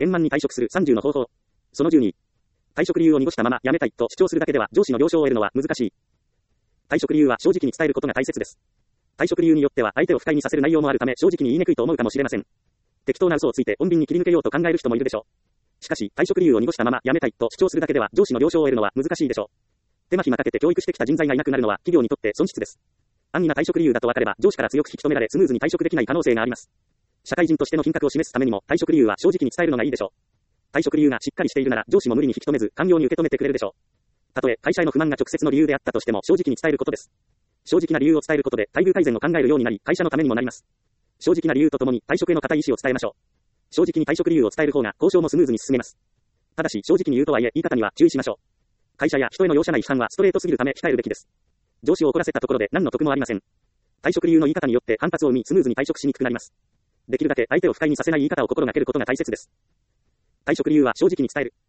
円満に退職する30の方法。その12。退職理由を濁したまま辞めたいと主張するだけでは上司の了承を得るのは難しい。退職理由は正直に伝えることが大切です。退職理由によっては相手を不快にさせる内容もあるため正直に言いにくいと思うかもしれません。適当な嘘をついて穏便に切り抜けようと考える人もいるでしょう。しかし、退職理由を濁したまま辞めたいと主張するだけでは上司の了承を得るのは難しいでしょう。手間暇かけて教育してきた人材がいなくなるのは企業にとって損失です。安易な退職理由だと分かれば上司から強く引き止められスムーズに退職できない可能性があります。社会人としての品格を示すためにも退職理由は正直に伝えるのがいいでしょう。退職理由がしっかりしているなら上司も無理に引き止めず寛容に受け止めてくれるでしょう。たとえ会社への不満が直接の理由であったとしても正直に伝えることです。正直な理由を伝えることで待遇改善を考えるようになり会社のためにもなります。正直な理由とともに退職への固い意思を伝えましょう。正直に退職理由を伝える方が交渉もスムーズに進めます。ただし正直に言うとはいえ言い方には注意しましょう。会社や人への容赦ない批判はストレートすぎるため控えるべきです。上司を怒らせたところで何の得もありません。退職理由の言い方によって反発を生みスムーズに退職しにくくなります。できるだけ相手を不快にさせない言い方を心がけることが大切です。退職理由は正直に伝える。